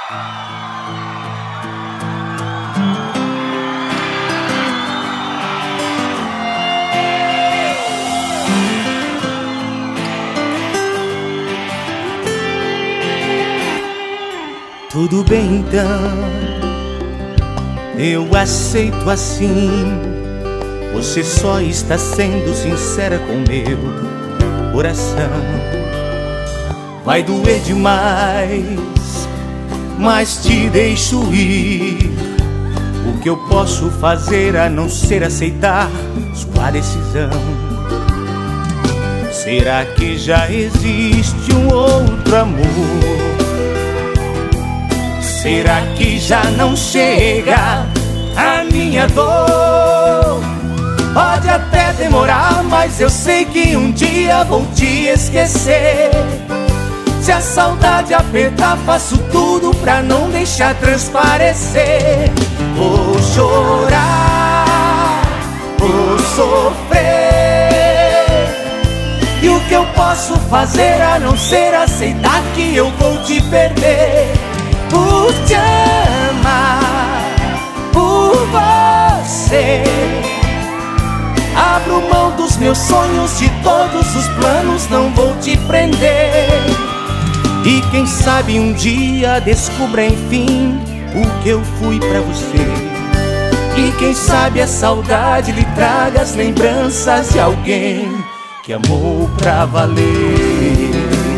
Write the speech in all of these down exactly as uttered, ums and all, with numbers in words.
Tudo bem então, eu aceito assim. Você só está sendo sincera com meu coração. Vai doer demais, mas te deixo ir. O que eu posso fazer a não ser aceitar sua decisão? Será que já existe um outro amor? Será que já não chega a minha dor? Pode até demorar, mas eu sei que um dia vou te esquecer. Se a saudade apertar, faço tudo pra não deixar transparecer. Vou chorar, vou sofrer, e o que eu posso fazer a não ser aceitar que eu vou te perder? Por te amar, por você, abro mão dos meus sonhos, de todos os planos, não vou te prender. E quem sabe um dia descubra enfim o que eu fui pra você. E quem sabe a saudade lhe traga as lembranças de alguém que amou pra valer.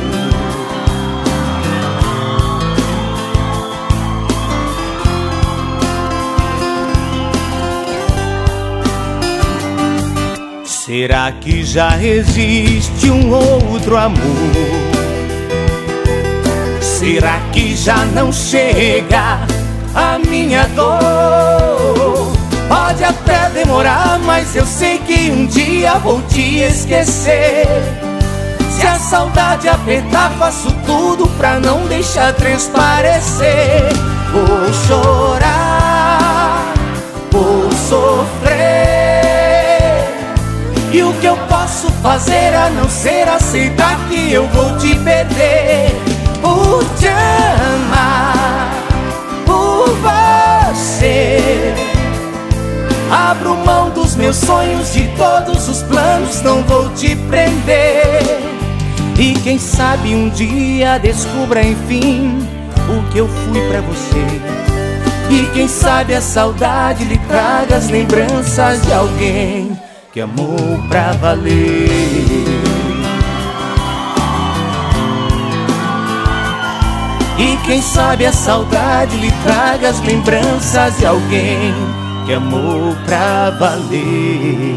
Será que já existe um outro amor? Será que já não chega a minha dor? Pode até demorar, mas eu sei que um dia vou te esquecer. Se a saudade apertar, faço tudo pra não deixar transparecer. Vou chorar, vou sofrer, e o que eu posso fazer a não ser aceitar que eu vou te perder? Por te amar, por você, abro mão dos meus sonhos, de todos os planos, não vou te prender. E quem sabe um dia descubra enfim o que eu fui pra você. E quem sabe a saudade lhe traga as lembranças de alguém que amou pra valer. E quem sabe a saudade lhe traga as lembranças de alguém que amou pra valer.